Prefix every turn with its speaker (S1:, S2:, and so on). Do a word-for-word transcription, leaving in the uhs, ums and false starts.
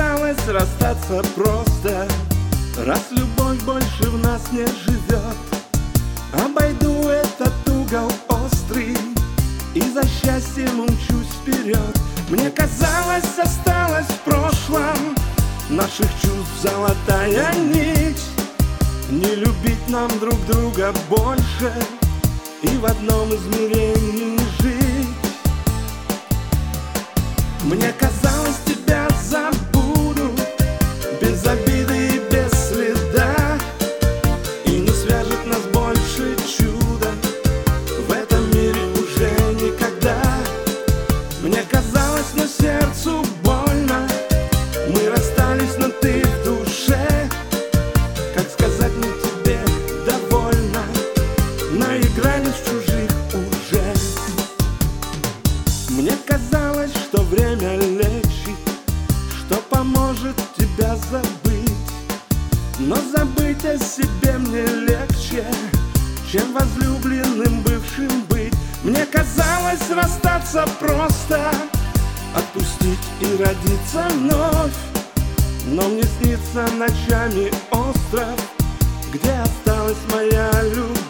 S1: казалось, расстаться просто, раз любовь больше в нас не живет. Обойду этот угол острый и за счастьем умчусь вперед. Мне казалось, осталось в прошлом наших чувств золотая нить. Не любить нам друг друга больше и в одном измерении жить. Мне казалось, тебя забуду без обиды и без следа, и не свяжет нас больше чудо в этом мире уже никогда. Мне казалось, но сердцу больно, мы расстались, но ты в душе. Как сказать мне тебе довольно, наигрались в чужих уже. Мне казалось, что время лечит, что поможет тебя забыть, но забыть о себе мне легче, чем возлюбленным бывшим быть. Мне казалось, расстаться просто, отпустить и родиться вновь. Но мне снится ночами остров, где осталась моя любовь.